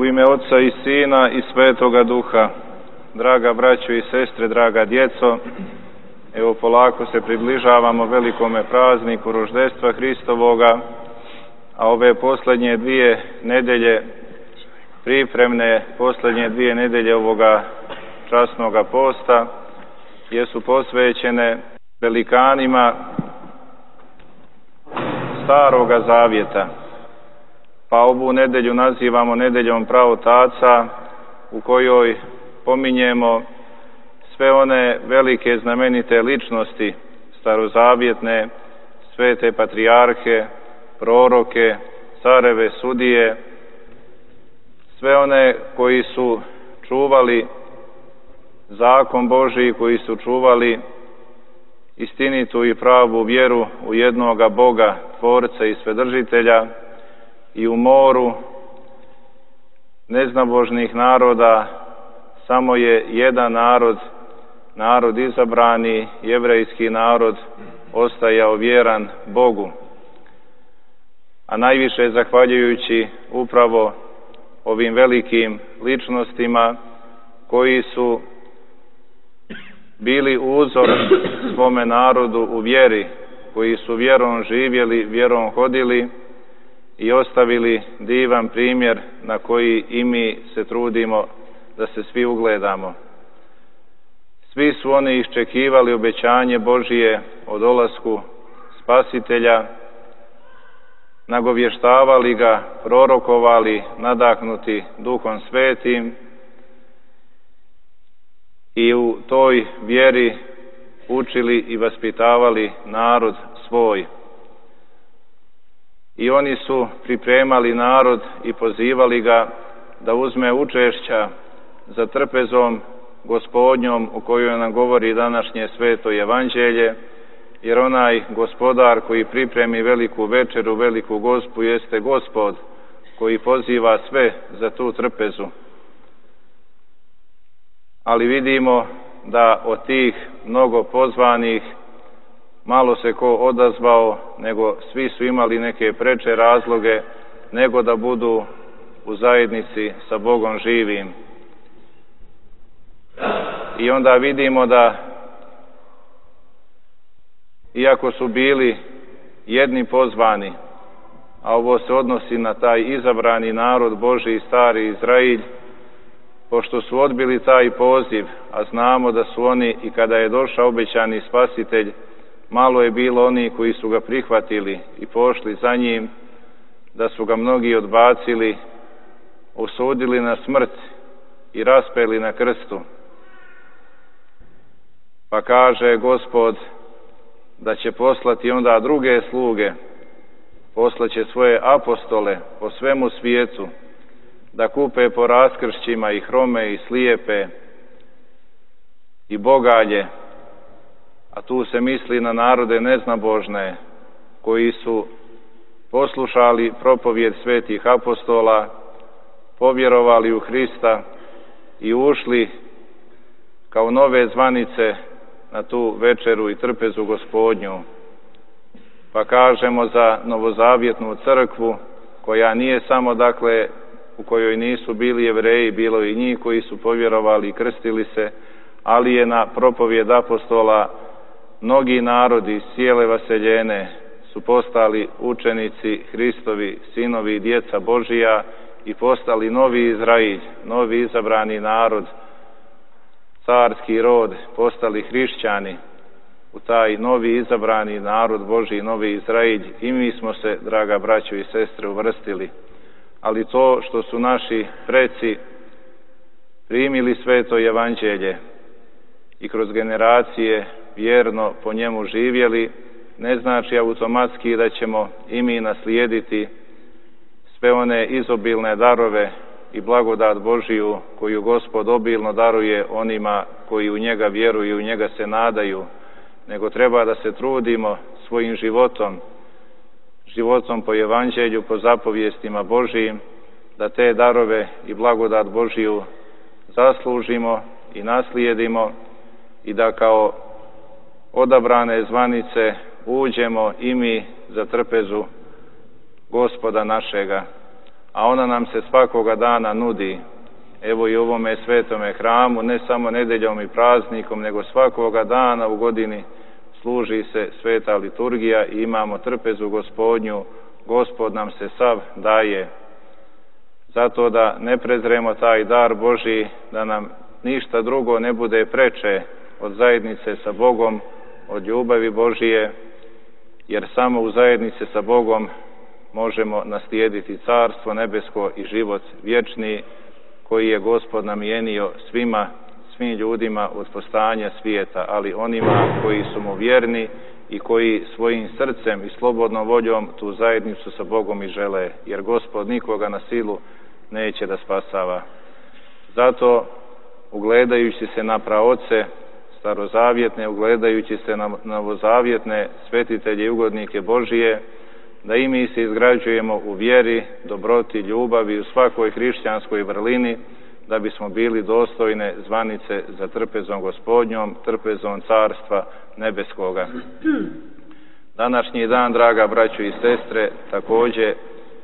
U ime Otca i Sina i Svetoga Duha, draga braćo i sestre, draga djeco, evo polako se približavamo velikome prazniku roždestva Hristovoga, a ove posljednje dvije nedelje, pripremne posljednje dvije nedelje ovoga časnoga posta, jesu posvećene velikanima Staroga Zavjeta. Pa ovu nedelju nazivamo nedeljom praotaca, u kojoj pominjemo sve one velike znamenite ličnosti starozavjetne, svete patrijarhe, proroke, careve, sudije, sve one koji su čuvali zakon Božiji, koji su čuvali istinitu i pravu vjeru u jednoga Boga, Tvorca i Svedržitelja, i u moru neznabožnih naroda samo je jedan narod, narod izabrani, jevrejski narod, ostajao vjeran Bogu. A najviše zahvaljujući upravo ovim velikim ličnostima koji su bili uzor svome narodu u vjeri, koji su vjerom živjeli, vjerom hodili i ostavili divan primjer na koji i mi se trudimo da se svi ugledamo. Svi su oni iščekivali obećanje Božije o dolasku Spasitelja, nagovještavali ga, prorokovali, nadahnuti Duhom Svetim i u toj vjeri učili i vaspitavali narod svoj. I oni su pripremali narod i pozivali ga da uzme učešća za trpezom Gospodnjom, o kojoj nam govori današnje sveto evanđelje, jer onaj Gospodar koji pripremi veliku večeru, veliku gospu, jeste Gospod koji poziva sve za tu trpezu. Ali vidimo da od tih mnogo pozvanih malo se ko odazvao, nego svi su imali neke preče razloge nego da budu u zajednici sa Bogom živim. I onda vidimo da iako su bili jedni pozvani, a ovo se odnosi na taj izabrani narod Božji, stari Izrailj, pošto su odbili taj poziv, a znamo da su oni i kada je došao obećani Spasitelj, malo je bilo oni koji su ga prihvatili i pošli za njim, da su ga mnogi odbacili, osudili na smrt i raspeli na krstu. Pa kaže Gospod da će poslati onda druge sluge, poslaće svoje apostole po svemu svijetu, da kupe po raskršćima i hrome i slijepe i bogalje, a tu se misli na narode neznabožne, koji su poslušali propovjed svetih apostola, povjerovali u Hrista i ušli kao nove zvanice na tu večeru i trpezu Gospodnju. Pa kažemo za novozavjetnu crkvu, koja nije samo, dakle, u kojoj nisu bili Jevreji, bilo i njih koji su povjerovali i krstili se, ali je na propovjed apostola mnogi narodi iz cijele vaseljene su postali učenici Hristovi, sinovi i djeca Božija i postali novi Izrailj, novi izabrani narod, carski rod, postali hrišćani u taj novi izabrani narod Božji, novi Izrailj. I mi smo se, draga braćo i sestre, uvrstili. Ali to što su naši preci primili sveto evanđelje i kroz generacije vjerno po njemu živjeli, ne znači automatski da ćemo i mi naslijediti sve one izobilne darove i blagodat Božiju koju Gospod obilno daruje onima koji u njega vjeruju i u njega se nadaju, nego treba da se trudimo svojim životom po evanđelju, po zapovjestima Božijim, da te darove i blagodat Božiju zaslužimo i naslijedimo i da kao odabrane zvanice uđemo i mi za trpezu Gospoda našega. a ona nam se svakoga dana nudi. Evo i u ovome svetome hramu, ne samo nedeljom i praznikom, nego svakoga dana u godini služi se sveta liturgija i imamo trpezu Gospodnju. Gospod nam se sav daje. Zato da ne prezremo taj dar Božji, da nam ništa drugo ne bude preče od zajednice sa Bogom, od ljubavi Božije, jer samo u zajednici sa Bogom možemo naslijediti carstvo nebesko i život vječni koji je Gospod namijenio svim ljudima od postanja svijeta, ali onima koji su mu vjerni i koji svojim srcem i slobodnom voljom tu zajednicu sa Bogom i žele, jer Gospod nikoga na silu neće da spasava. Zato, ugledajući se na praoce starozavjetne, ugledajući se na novozavjetne svetitelje i ugodnike Božije, da i mi se izgrađujemo u vjeri, dobroti, ljubavi, u svakoj hrišćanskoj vrlini, da bismo bili dostojne zvanice za trpezom Gospodnjom, trpezom Carstva nebeskoga. Današnji dan, draga braćo i sestre, također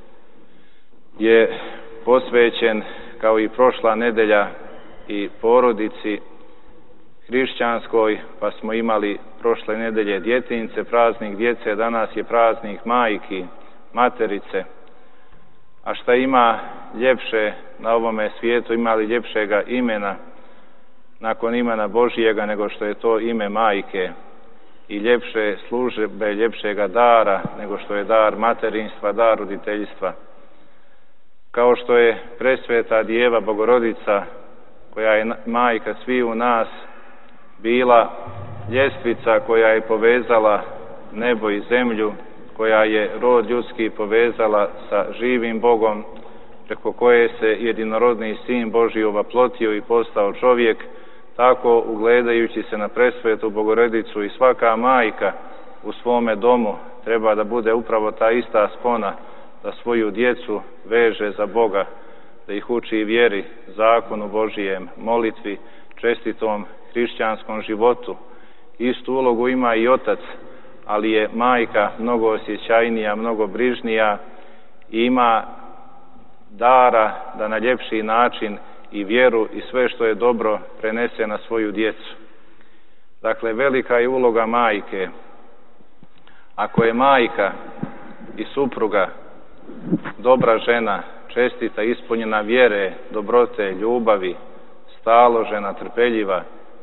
je posvećen, kao i prošla nedelja, i porodici hrišćanskoj, pa smo imali prošle nedelje djetinjce, praznik djece, danas je praznik majki, materice. A šta ima ljepše na ovome svijetu, ima li ljepšega imena nakon imena Božijega nego što je to ime majke, i ljepše službe, ljepšega dara nego što je dar materinstva, dar roditeljstva. Kao što je presveta Djeva Bogorodica, koja je majka sviju nas, bila ljestvica koja je povezala nebo i zemlju, koja je rod ljudski povezala sa živim Bogom, preko koje se jedinorodni Sin Božji ovaplotio i postao čovjek, tako ugledajući se na presvetu Bogorodicu i svaka majka u svome domu treba da bude upravo ta ista spona, da svoju djecu veže za Boga, da ih uči vjeri, zakonu Božijem, molitvi, čestitom hrišćanskom životu. Istu ulogu ima i otac, ali je majka mnogo osjećajnija, mnogo brižnija i ima dara da na ljepši način i vjeru i sve što je dobro prenese na svoju djecu. Dakle, velika je uloga majke. Ako je majka i supruga dobra žena, čestita, ispunjena vjere, dobrote, ljubavi, staložena, trpeljiva,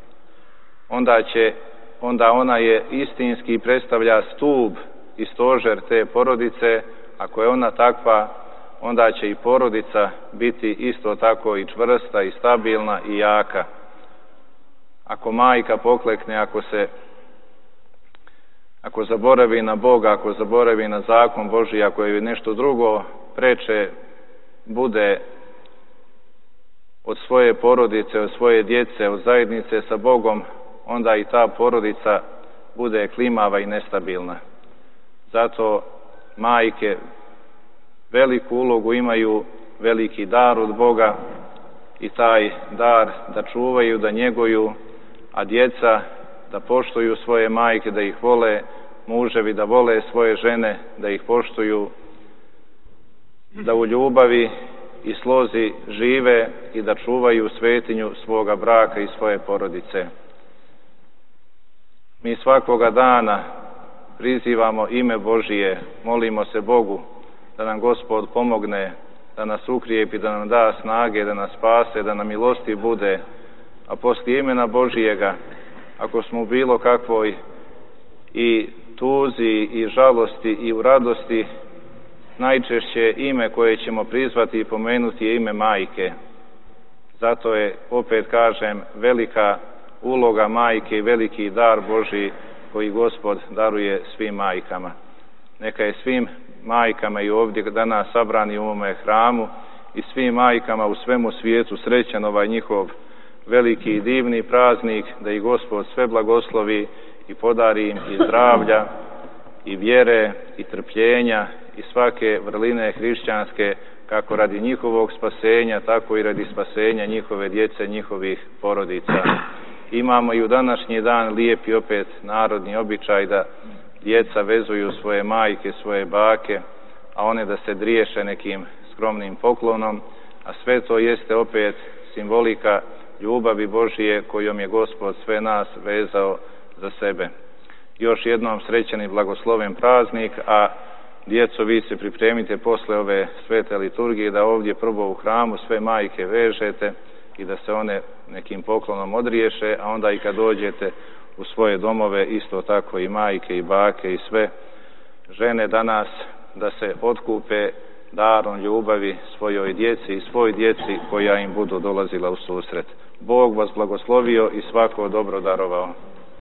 onda ona je istinski predstavlja stup i stožer te porodice. Ako je ona takva, onda će i porodica biti isto tako i čvrsta i stabilna i jaka. Ako majka poklekne, ako zaboravi na Boga, ako zaboravi na zakon Božji, ako je nešto drugo preče bude od svoje porodice, od svoje djece, od zajednice sa Bogom, onda i ta porodica bude klimava i nestabilna. Zato majke veliku ulogu imaju, veliki dar od Boga, i taj dar da čuvaju, da njeguju, a djeca da poštuju svoje majke, da ih vole, muževi da vole svoje žene, da ih poštuju, da u ljubavi i slozi žive i da čuvaju svetinju svoga braka i svoje porodice. Mi svakoga dana prizivamo ime Božije, molimo se Bogu da nam Gospod pomogne, da nas ukrijepi, da nam da snage, da nas spase, da nam milosti bude, a poslije imena Božijega, ako smo u bilo kakvoj i tuzi i žalosti i u radosti, najčešće ime koje ćemo prizvati i pomenuti je ime majke. Zato je, opet kažem, velika uloga majke i veliki dar Božji koji Gospod daruje svim majkama. Neka je svim majkama i ovdje danas sabrani u ovome hramu i svim majkama u svemu svijetu srećan ovaj njihov veliki i divni praznik, da ih Gospod sve blagoslovi i podari im i zdravlja i vjere i trpljenja i svake vrline hrišćanske, kako radi njihovog spasenja, tako i radi spasenja njihove djece, njihovih porodica. Imamo i u današnji dan lijepi opet narodni običaj da djeca vezuju svoje majke, svoje bake, a one da se driješe nekim skromnim poklonom, a sve to jeste opet simbolika ljubavi Božije kojom je Gospod sve nas vezao za sebe. Još jednom srećan i blagosloven praznik, a djeco, vi se pripremite posle ove svete liturgije da ovdje prvo u hramu sve majke vežete i da se one nekim poklonom odriješe, a onda i kad dođete u svoje domove isto tako i majke i bake i sve žene danas da se otkupe darom ljubavi svojoj djeci i svoj djeci koja im budu dolazila u susret. Bog vas blagoslovio i svako dobro darovao.